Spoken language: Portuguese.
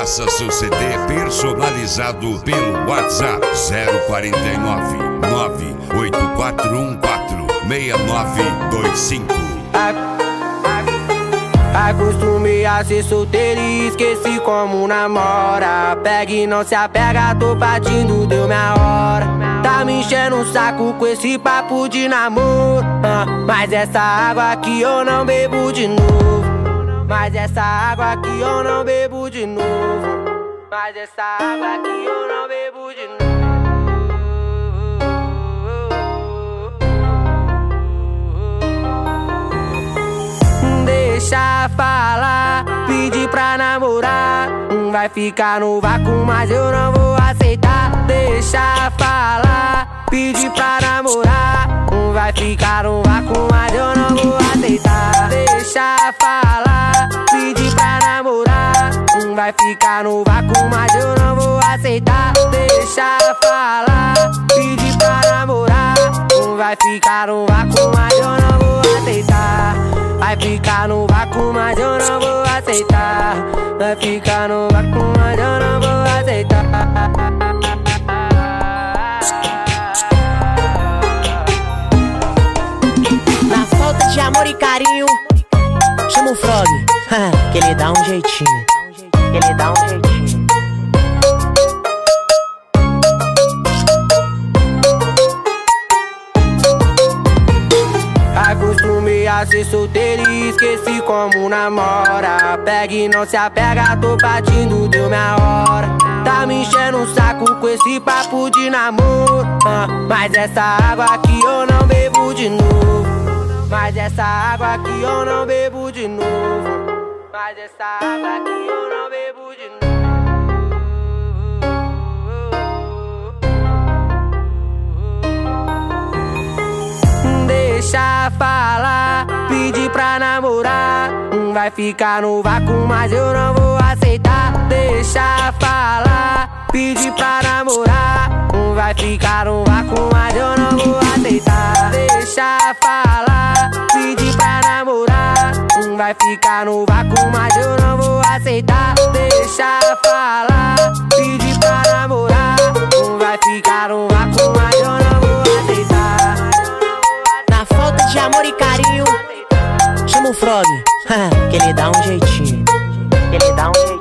Faça seu CD personalizado pelo WhatsApp 049 98414 6925. Acostumei a ser solteiro e esqueci como namora. Pega e não se apega, tô partindo, deu minha hora. Tá me enchendo o saco com esse papo de namoro, mas essa água aqui eu não bebo de novo. Mas essa água aqui eu não bebo de novo. Mas essa água aqui eu não bebo de novo. Deixa falar, pedir pra namorar. Vai ficar no vácuo, mas eu não vou aceitar. Deixa falar, pedir pra namorar. Vai ficar no vácuo, mas eu não vou aceitar. Deixa falar, pedir pra namorar. Vai ficar no vácuo, mas eu não vou aceitar. Deixa falar, pedir pra namorar. Vai ficar no vácuo, mas eu não vou aceitar. Vai ficar no vácuo, mas eu não vou aceitar. Vai ficar no vácuo, mas eu não vou aceitar. Na falta de amor e carinho, chama o Frog, que ele dá um jeitinho. Ele dá um jeitinho. Acostumei a ser solteiro e esqueci como namora. Pega e não se apega, tô partindo, deu minha hora. Tá me enchendo o saco com esse papo de namoro, mas essa água aqui eu não bebo de novo. Mas essa água aqui eu não bebo de novo. Mas essa água aqui eu não bebo de novo. Deixa falar, pedir pra namorar. Vai ficar no vácuo, mas eu não vou aceitar. Deixa falar, pedir pra namorar. Vai ficar no vácuo, mas eu não vou aceitar. Deixa falar, pedir pra namorar. Vai ficar no vácuo, mas eu não vou aceitar. Deixa falar, pedir pra namorar. Vai ficar no vácuo, mas eu não vou aceitar. Na falta de amor e carinho, chama o Frog, que ele dá um jeitinho. Ele dá um jeitinho.